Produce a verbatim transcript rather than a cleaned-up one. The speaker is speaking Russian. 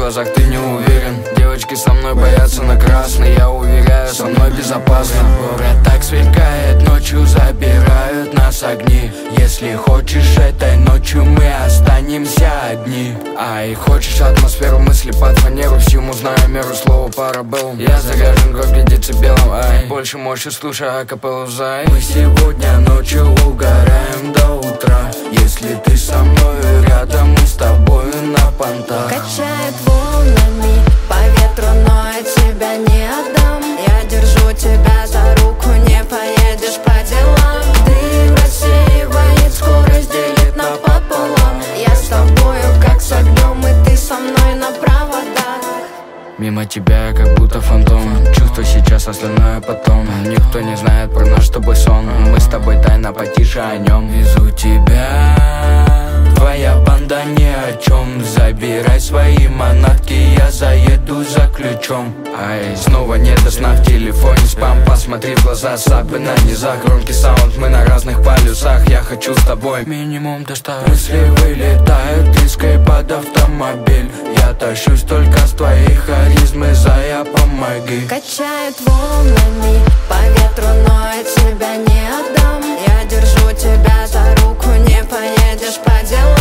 глазах ты не уверен. Девочки со мной боятся на красный, я уверяю, со мной безопасно. Город так сверкает, ночью забирают нас огни. Если хочешь, этой ночью мы останемся одни. Ай, хочешь атмосферу, мысли под фанеру, всему знаю меру, слово парабеллум. Я заряжен громко децибелом, ай, больше мощи, слушай акапеллу, зай. Мы сегодня ночью угораем до утра. Если ты со мной рядом, мы с тобой на понтах. Качает волнами по ветру, но я тебя не отдам. Я держу тебя за руку, не поедешь по делам. Ты рассеивает скорость, делит напополам. Я с тобою как с огнем, и ты со мной на проводах. Мимо тебя я как будто фантом. Чувство сейчас, остальное потом. Никто не знает про наш с тобой сон. Мы с тобой тайно потише о нем. Везу тебя, твоя банда ни о чем. Забирай свои манатки, я заеду за ключом. Ай, снова не до сна в телефоне спам. Посмотри в глаза, сапы на низах. Громкий саунд, мы на разных полюсах. Я хочу с тобой минимум доставить. Мысли вылетают из под автомобиль. Я тащусь только с твоей харизмы, зая, помоги. Качает волнами по ветру, но я тебя не отдам. Я держу тебя за руку, не поедешь по делам.